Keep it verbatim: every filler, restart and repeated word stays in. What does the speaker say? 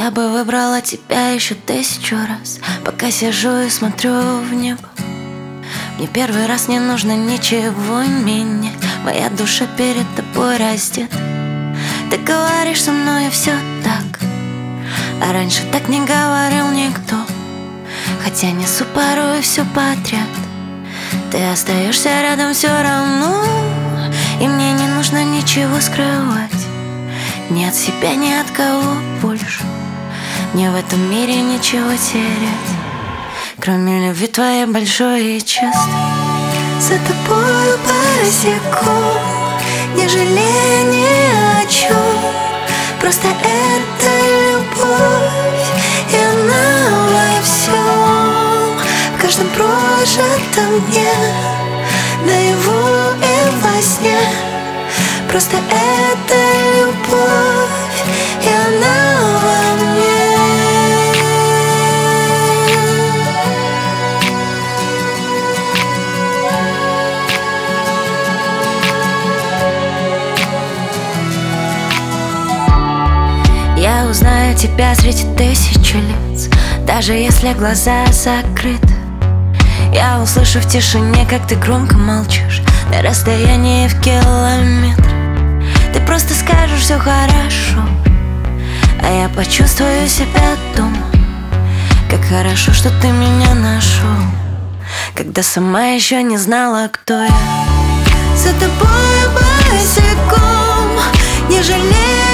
Я бы выбрала тебя еще тысячу раз, пока сижу и смотрю в небо. Мне первый раз не нужно ничего менять, моя душа перед тобой раздета. Ты говоришь со мной, и все так, а раньше так не говорил никто. Хотя несу порой все подряд, ты остаешься рядом все равно. И мне не нужно ничего скрывать, ни от себя, ни от кого больше. Мне в этом мире ничего терять, кроме любви твоей большой и частой. За тобою босиком, не жалея ни о чем. Просто это любовь, и она во всем, в каждом прожитом дне, наяву и во сне. Просто это любовь, и она во мне. Я узнаю тебя среди тысячи лиц, даже если глаза закрыты. Я услышу в тишине, как ты громко молчишь, на расстоянии в километр. Ты просто скажешь все хорошо, а я почувствую себя дома. Как хорошо, что ты меня нашел, когда сама еще не знала, кто я. За тобой босиком, не жалея